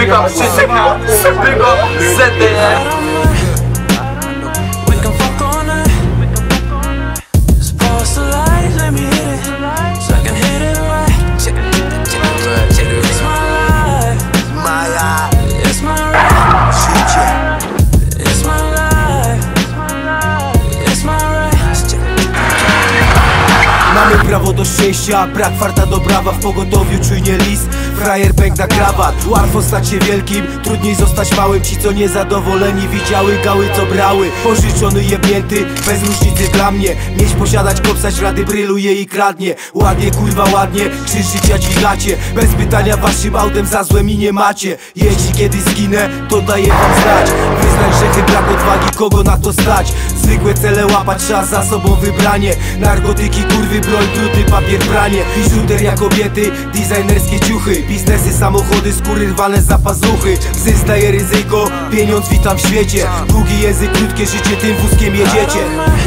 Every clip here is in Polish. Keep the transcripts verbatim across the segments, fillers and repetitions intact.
Przysięgam, przysięgam, Sepygo, Z D R. Mamy prawo do szczęścia, brak farta do brawa. W pogotowiu czujnie lis, frajer pęk na krawat. Łatwo stać się wielkim, trudniej zostać małym. Ci co niezadowoleni widziały gały co brały. Pożyczony jebnięty, bez różnicy dla mnie. Mieć, posiadać, kopsać rady, bryluje i kradnie. Ładnie kurwa ładnie, czy życia dźwigacie. Bez pytania waszym autem za złe mi nie macie. Jeśli kiedyś zginę, to daję wam znać. Wyznań grzechy, brak odwagi, kogo na to stać. Zwykłe cele łapać, czas za sobą wybranie. Narkotyki, kurwy, broń, druty, papier, pranie. Biżuteria, kobiety, designerskie ciuchy. Biznesy, samochody, skóry rwane za pazuchy. Zysk daje ryzyko, pieniądz witam w świecie. Długi język, krótkie życie, tym wózkiem jedziecie.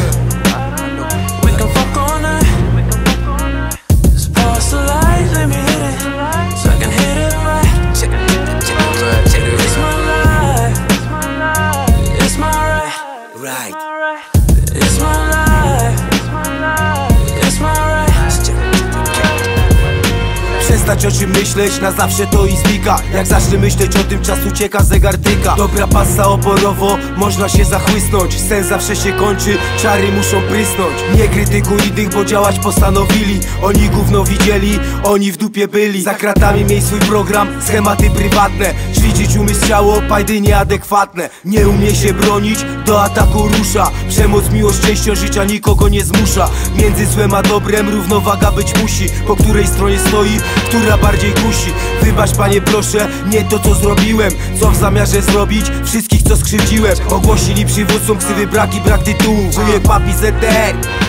Przestać o czym myśleć, na zawsze to i znika. Jak zacznę myśleć o tym, czas ucieka, zegar tyka. Dobra pasa oporowo, można się zachłysnąć. Sen zawsze się kończy, czary muszą prysnąć. Nie krytykuj innych, bo działać postanowili. Oni gówno widzieli, oni w dupie byli. Za kratami miej swój program, schematy prywatne. Ćwiczyć umysł, ciało, pajdy nieadekwatne. Nie umie się bronić, do ataku rusza. Przemoc, miłość, częścią życia nikogo nie zmusza. Między złem a dobrem równowaga być musi. Po której stronie stoi, która bardziej kusi. Wybacz panie proszę, nie to co zrobiłem. Co w zamiarze zrobić? Wszystkich co skrzywdziłem. Ogłosili przywódcom ksywy, brak i brak tytułu. Żyje papi Z D R.